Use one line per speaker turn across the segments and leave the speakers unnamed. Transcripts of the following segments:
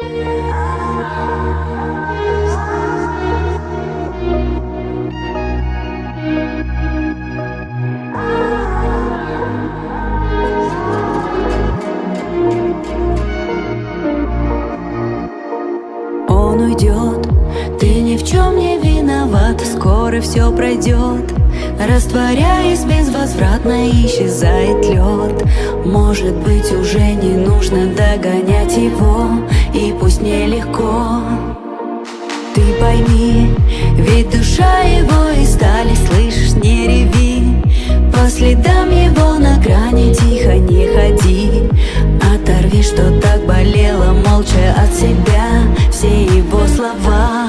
Он уйдет, ты ни в чем не виноват, скоро все пройдет. Растворяясь безвозвратно, исчезает лед. Может быть, уже не нужно догонять его, и пусть нелегко. Ты пойми, ведь душа его из стали, слышишь, не реви. По следам его на грани тихо не ходи. Оторви, что так болело, молча от себя все его слова.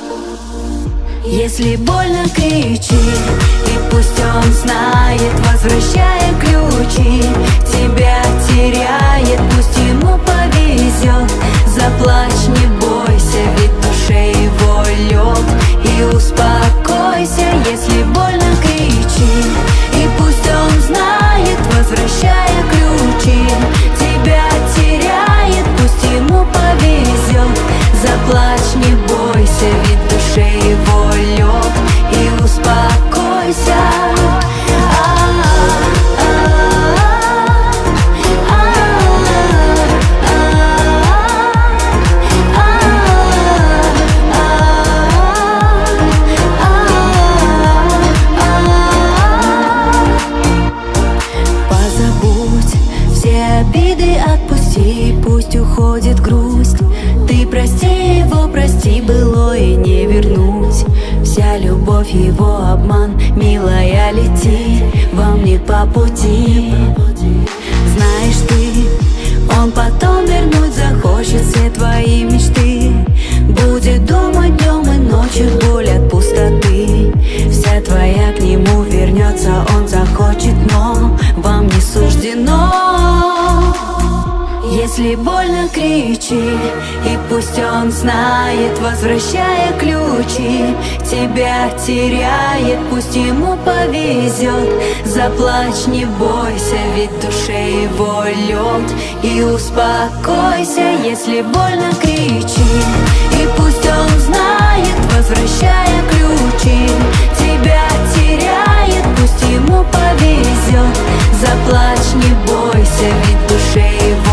Если больно, кричи, и пусть он знает, возвращая ключи, тебя теряет, пусть ему повезет. Заплачь, не бойся, ведь в душе его лед. И успокойся, если больно, кричи, и пусть он знает, возвращая ключи, тебя теряет, пусть ему повезет. Заплачь, не бойся, ведь в душе его лед. И успокойся. Позабудь все обиды, отпусти, пусть уходит грусть. Ты прости его, прости, былое не вернуть. Вся любовь его обман, милая, лети, вам не по пути. Знаешь ты, он потом вернуть захочет все твои мечты. Будет думать днем и ночью, боль от пустоты. Вся твоя к нему вернется, он захочет, но вам не суждено. Если больно, кричи, и пусть он знает, возвращая ключи, тебя теряет, пусть ему повезет. Заплачь, не бойся, ведь в душе его лед. И успокойся, если больно, кричи, и пусть он знает, возвращая ключи, тебя теряет, пусть ему повезет. Заплачь, не бойся, ведь в душе его